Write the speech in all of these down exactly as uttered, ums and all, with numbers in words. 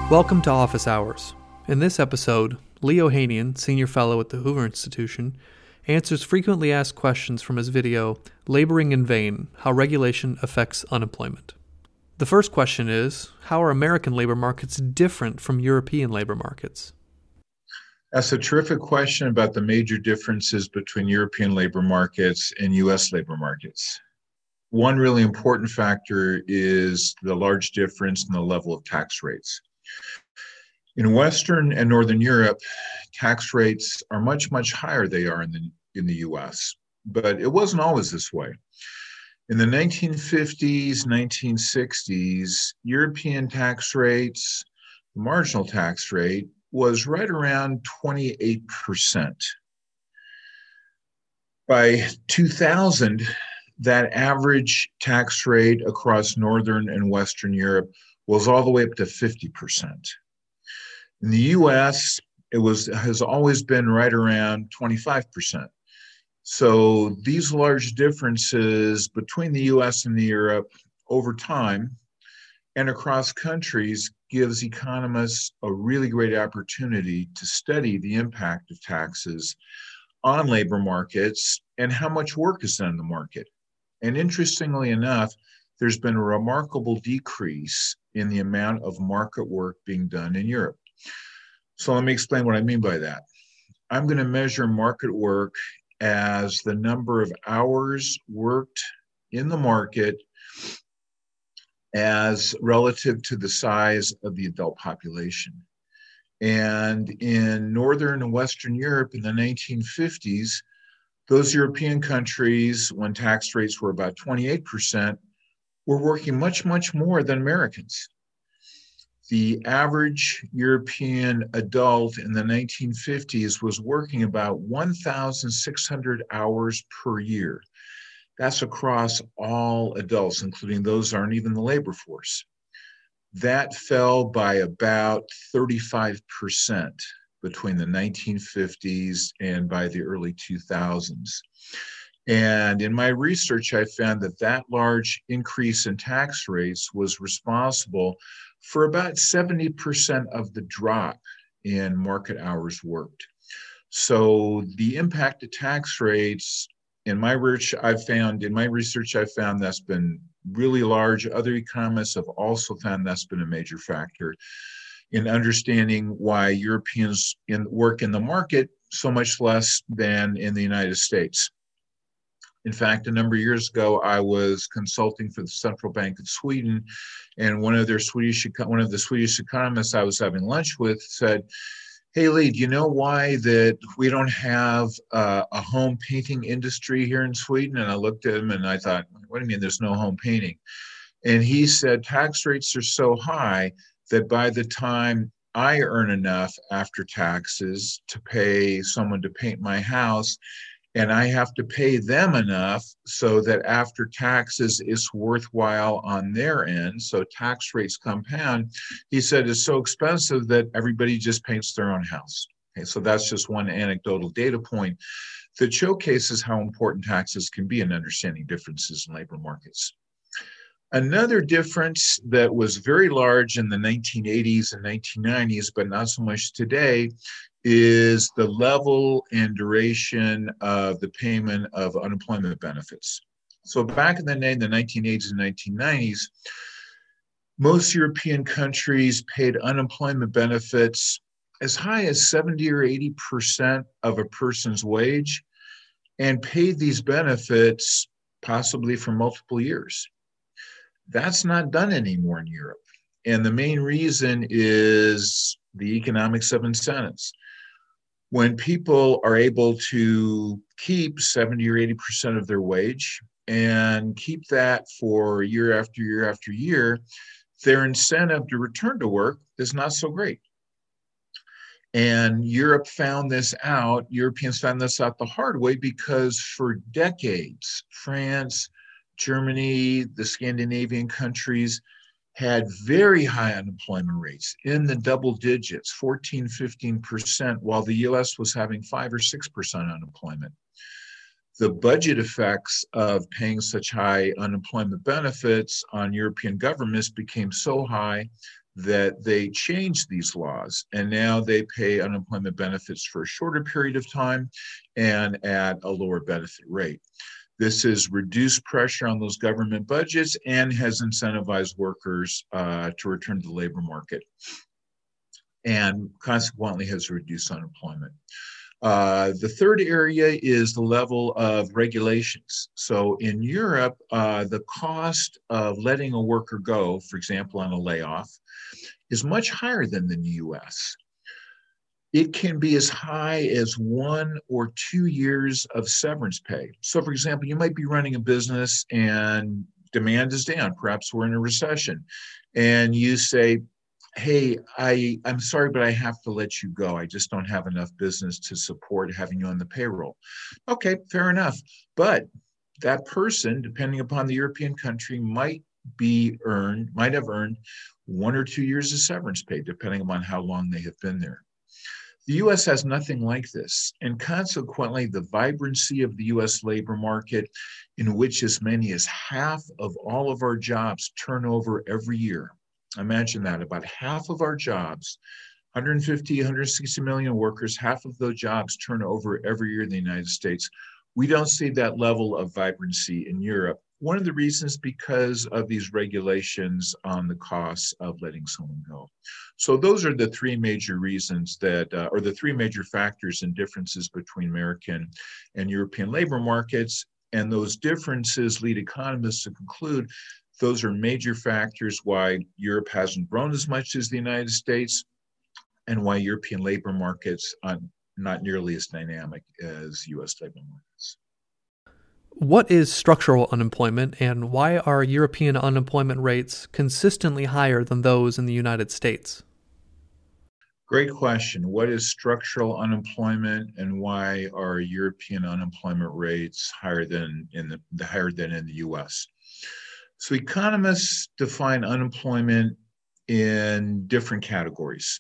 Welcome to Office Hours. In this episode, Lee Ohanian, Senior Fellow at the Hoover Institution, answers frequently asked questions from his video, Laboring in Vain, How Regulation Affects Unemployment. The first question is, how are American labor markets different from European labor markets? That's a terrific question about the major differences between European labor markets and U S labor markets. One really important factor is the large difference in the level of tax rates. In Western and Northern Europe, tax rates are much, much higher than they are in the, in the U S, but it wasn't always this way. In the nineteen fifties, nineteen sixties, European tax rates, the marginal tax rate, was right around twenty-eight percent. By two thousand, that average tax rate across Northern and Western Europe was all the way up to fifty percent. In the U S, it was has always been right around twenty-five percent. So these large differences between the U S and the Europe over time and across countries gives economists a really great opportunity to study the impact of taxes on labor markets and how much work is done in the market. And interestingly enough, there's been a remarkable decrease in the amount of market work being done in Europe. So let me explain what I mean by that. I'm going to measure market work as the number of hours worked in the market as relative to the size of the adult population. And in Northern and Western Europe in the nineteen fifties, those European countries, when tax rates were about twenty-eight percent, were working much, much more than Americans. The average European adult in the nineteen fifties was working about one thousand six hundred hours per year. That's across all adults, including those who aren't even in the labor force. That fell by about thirty-five percent between the nineteen fifties and by the early two thousands. And in my research, I found that that large increase in tax rates was responsible for about seventy percent of the drop in market hours worked. So the impact of tax rates in my research, I've found, in my research, I've found that's been really large. Other economists have also found that's been a major factor in understanding why Europeans in, work in the market so much less than in the United States. In fact, a number of years ago, I was consulting for the Central Bank of Sweden, and one of their Swedish, one of the Swedish economists I was having lunch with said, "Hey, Lee, do you know why that we don't have uh, a home painting industry here in Sweden?" And I looked at him and I thought, "What do you mean there's no home painting?" And he said, "Tax rates are so high that by the time I earn enough after taxes to pay someone to paint my house, and I have to pay them enough so that after taxes it's worthwhile on their end, so tax rates compound," he said, "it's so expensive that everybody just paints their own house." Okay, so that's just one anecdotal data point that showcases how important taxes can be in understanding differences in labor markets. Another difference that was very large in the nineteen eighties and nineteen nineties, but not so much today, is the level and duration of the payment of unemployment benefits. So back in the day, in the nineteen eighties and nineteen nineties, most European countries paid unemployment benefits as high as seventy or eighty percent of a person's wage and paid these benefits possibly for multiple years. That's not done anymore in Europe. And the main reason is the economics of incentives. When people are able to keep seventy or eighty percent of their wage and keep that for year after year after year, their incentive to return to work is not so great. And Europe found this out, Europeans found this out the hard way because for decades, France, Germany, the Scandinavian countries had very high unemployment rates in the double digits, fourteen, fifteen percent, while the U S was having five or six percent unemployment. The budget effects of paying such high unemployment benefits on European governments became so high that they changed these laws, and now they pay unemployment benefits for a shorter period of time and at a lower benefit rate. This has reduced pressure on those government budgets and has incentivized workers uh, to return to the labor market, and consequently has reduced unemployment. Uh, the third area is the level of regulations. So in Europe, uh, the cost of letting a worker go, for example, on a layoff, is much higher than in the U S. It can be as high as one or two years of severance pay. So for example, you might be running a business and demand is down. Perhaps we're in a recession. And you say, hey, I, I'm sorry, but I have to let you go. I just don't have enough business to support having you on the payroll. Okay, fair enough. But that person, depending upon the European country, might be earned, might have earned one or two years of severance pay, depending upon how long they have been there. The U S has nothing like this, and consequently, the vibrancy of the U S labor market, in which as many as half of all of our jobs turn over every year. Imagine that, about half of our jobs, one hundred fifty, one hundred sixty million workers, half of those jobs turn over every year in the United States. We don't see that level of vibrancy in Europe. One of the reasons because of these regulations on the costs of letting someone go. So those are the three major reasons that, uh, or the three major factors and differences between American and European labor markets. And those differences lead economists to conclude those are major factors why Europe hasn't grown as much as the United States, and why European labor markets are not nearly as dynamic as U S labor markets. What is structural unemployment, and why are European unemployment rates consistently higher than those in the United States? Great question. What is structural unemployment, and why are European unemployment rates higher than in the, the higher than in the U S? So economists define unemployment in different categories.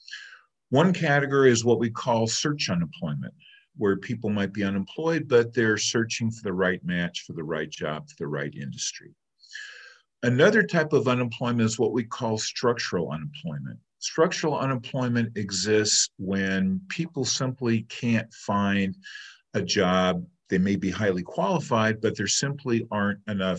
One category is what we call search unemployment, where people might be unemployed, but they're searching for the right match, for the right job, for the right industry. Another type of unemployment is what we call structural unemployment. Structural unemployment exists when people simply can't find a job. They may be highly qualified, but there simply aren't enough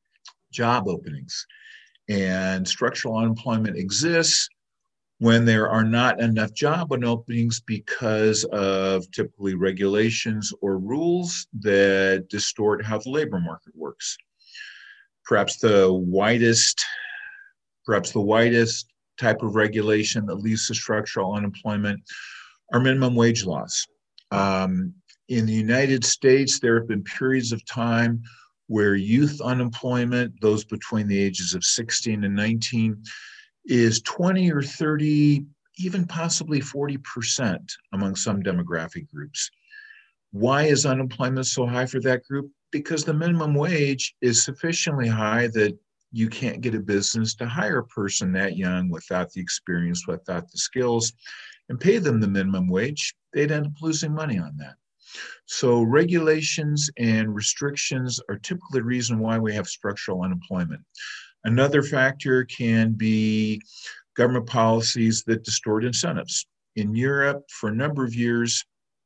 job openings. And structural unemployment exists when there are not enough job openings because of typically regulations or rules that distort how the labor market works. Perhaps the widest, perhaps the widest type of regulation that leads to structural unemployment are minimum wage laws. Um, in the United States, there have been periods of time where youth unemployment, those between the ages of sixteen and nineteen, is twenty or thirty, even possibly forty percent among some demographic groups. Why is unemployment so high for that group? Because the minimum wage is sufficiently high that you can't get a business to hire a person that young without the experience, without the skills, and pay them the minimum wage. They'd end up losing money on that. So regulations and restrictions are typically the reason why we have structural unemployment. Another factor can be government policies that distort incentives. In Europe, for a number of years,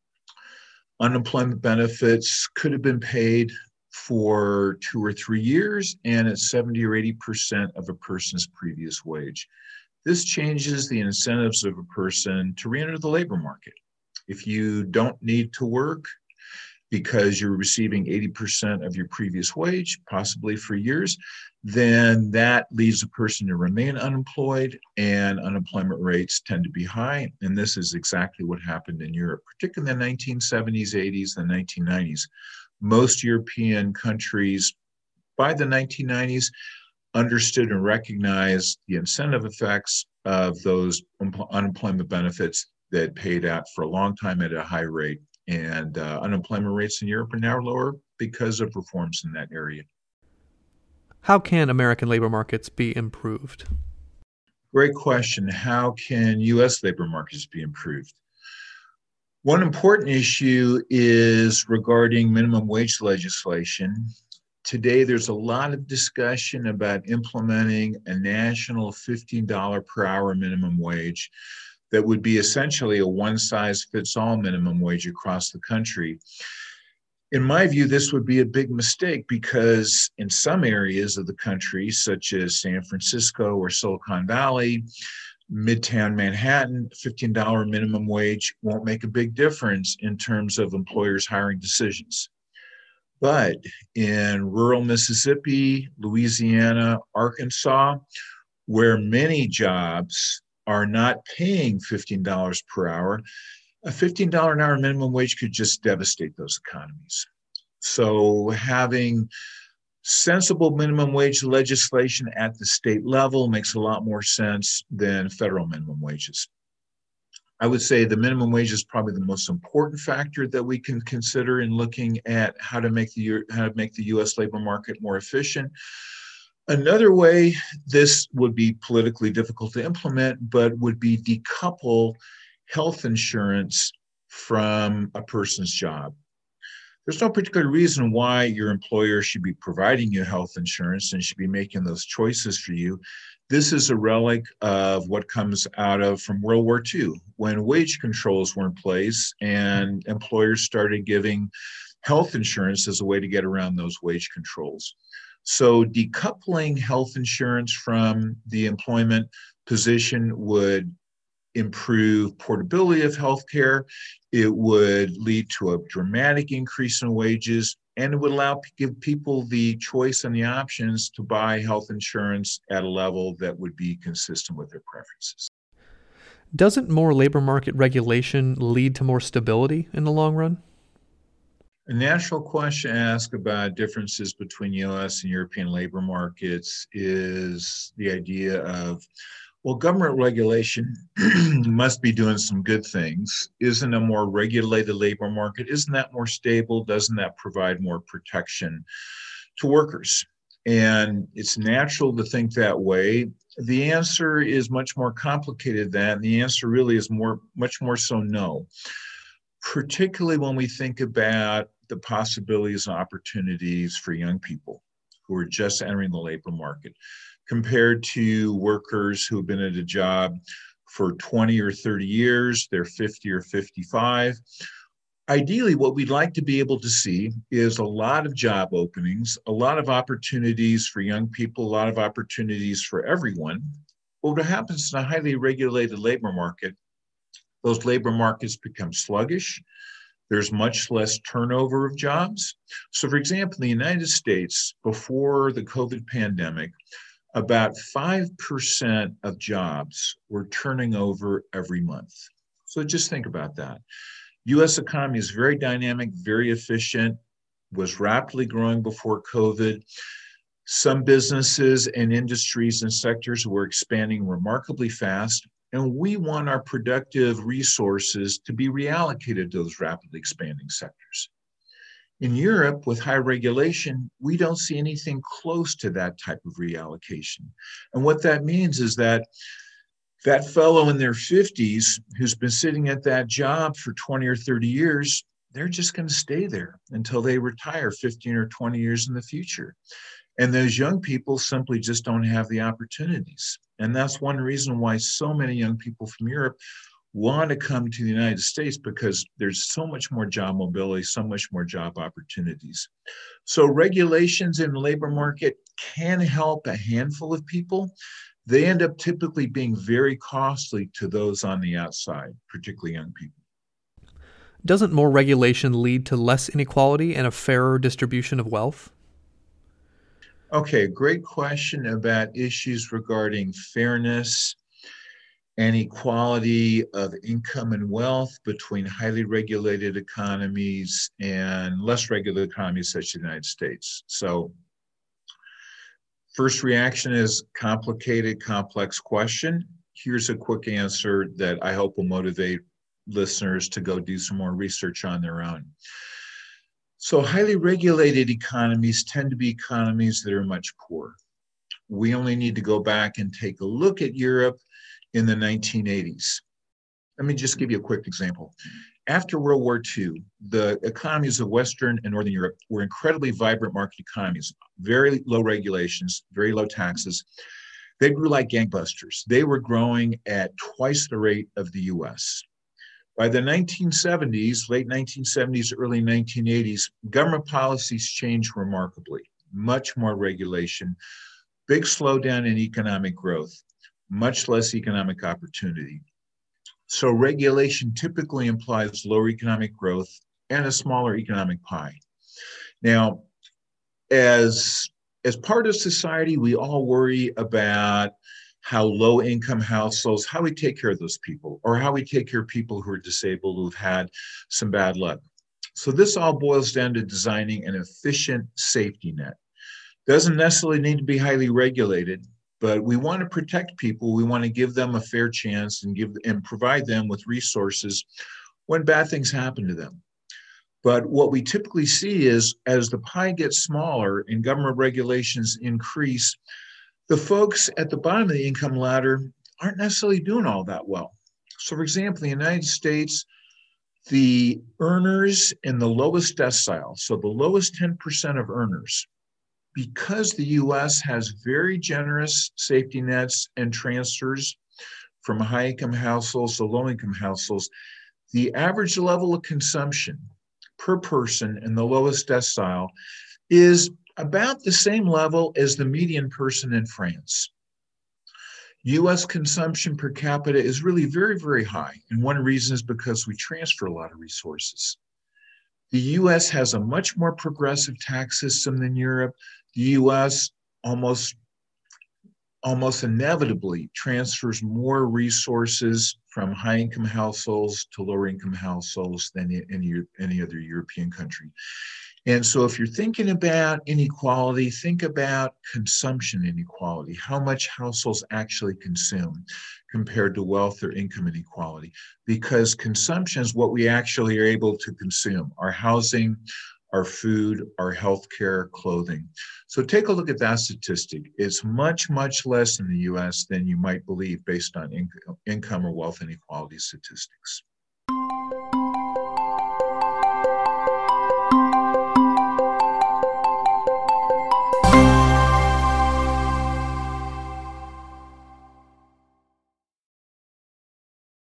unemployment benefits could have been paid for two or three years and at seventy or eighty percent of a person's previous wage. This changes the incentives of a person to re-enter the labor market. If you don't need to work because you're receiving eighty percent of your previous wage, possibly for years, then that leaves a person to remain unemployed, and unemployment rates tend to be high. And this is exactly what happened in Europe, particularly in the nineteen seventies, eighties, and nineteen nineties. Most European countries, by the nineteen nineties, understood and recognized the incentive effects of those unemployment benefits that paid out for a long time at a high rate. And uh, unemployment rates in Europe are now lower because of reforms in that area. How can American labor markets be improved? Great question. How can U S labor markets be improved? One important issue is regarding minimum wage legislation. today there's a lot of discussion about implementing a national fifteen dollars per hour minimum wage that would be essentially a one-size-fits-all minimum wage across the country. In my view, this would be a big mistake because in some areas of the country, such as San Francisco or Silicon Valley, Midtown Manhattan, fifteen dollars minimum wage won't make a big difference in terms of employers' hiring decisions. But in rural Mississippi, Louisiana, Arkansas, where many jobs are not paying fifteen dollars per hour, a fifteen dollars an hour minimum wage could just devastate those economies. So having sensible minimum wage legislation at the state level makes a lot more sense than federal minimum wages. I would say the minimum wage is probably the most important factor that we can consider in looking at how to make the how to make the U S labor market more efficient. Another way this would be politically difficult to implement, but would be decouple health insurance from a person's job. There's no particular reason why your employer should be providing you health insurance and should be making those choices for you. This is a relic of what comes out of from World War Two, when wage controls were in place and employers started giving health insurance as a way to get around those wage controls. So decoupling health insurance from the employment position would improve portability of healthcare. It would lead to a dramatic increase in wages, and it would allow give people the choice and the options to buy health insurance at a level that would be consistent with their preferences. Doesn't more labor market regulation lead to more stability in the long run? A natural question asked about differences between U S and European labor markets is the idea of, well, government regulation must be doing some good things. Isn't a more regulated labor market, isn't that more stable? Doesn't that provide more protection to workers? And it's natural to think that way. The answer is much more complicated than that. And the answer really is more, much more so no. Particularly when we think about the possibilities and opportunities for young people who are just entering the labor market, compared to workers who have been at a job for twenty or thirty years, they're fifty or fifty-five. Ideally, what we'd like to be able to see is a lot of job openings, a lot of opportunities for young people, a lot of opportunities for everyone. But what happens in a highly regulated labor market, those labor markets become sluggish. There's much less turnover of jobs. So for example, in the United States, before the COVID pandemic, about five percent of jobs were turning over every month. So just think about that. U S economy is very dynamic, very efficient, was rapidly growing before COVID. Some businesses and industries and sectors were expanding remarkably fast. And we want our productive resources to be reallocated to those rapidly expanding sectors. In Europe, with high regulation, we don't see anything close to that type of reallocation. And what that means is that that fellow in their fifties who's been sitting at that job for twenty or thirty years, they're just going to stay there until they retire fifteen or twenty years in the future. And those young people simply just don't have the opportunities. And that's one reason why so many young people from Europe want to come to the United States, because there's so much more job mobility, so much more job opportunities. So regulations in the labor market can help a handful of people. They end up typically being very costly to those on the outside, particularly young people. Doesn't more regulation lead to less inequality and a fairer distribution of wealth? Okay, great question about issues regarding fairness and equality of income and wealth between highly regulated economies and less regulated economies such as the United States. So first reaction is complicated, complex question. Here's a quick answer that I hope will motivate listeners to go do some more research on their own. So highly regulated economies tend to be economies that are much poorer. We only need to go back and take a look at Europe in the nineteen eighties. Let me just give you a quick example. after World War Two, the economies of Western and Northern Europe were incredibly vibrant market economies, very low regulations, very low taxes. They grew like gangbusters. They were growing at twice the rate of the U S. By the nineteen seventies, late nineteen seventies, early nineteen eighties, government policies changed remarkably. Much more regulation, big slowdown in economic growth, much less economic opportunity. So regulation typically implies lower economic growth and a smaller economic pie. Now, as, as part of society, we all worry about how low-income households, how we take care of those people, or how we take care of people who are disabled, who've had some bad luck. So this all boils down to designing an efficient safety net. Doesn't necessarily need to be highly regulated, but we want to protect people. We want to give them a fair chance and give and provide them with resources when bad things happen to them. But what we typically see is as the pie gets smaller and government regulations increase, the folks at the bottom of the income ladder aren't necessarily doing all that well. So for example, in the United States, the earners in the lowest decile, so the lowest ten percent of earners, because the U S has very generous safety nets and transfers from high-income households to low-income households, the average level of consumption per person in the lowest decile is about the same level as the median person in France. U S consumption per capita is really very, very high. And one reason is because we transfer a lot of resources. The U S has a much more progressive tax system than Europe. The U S almost, almost inevitably transfers more resources from high-income households to lower-income households than any, any other European country. And so if you're thinking about inequality, think about consumption inequality, how much households actually consume compared to wealth or income inequality, because consumption is what we actually are able to consume, our housing, our food, our healthcare, clothing. So take a look at that statistic. It's much, much less in the U S than you might believe based on in- income or wealth inequality statistics.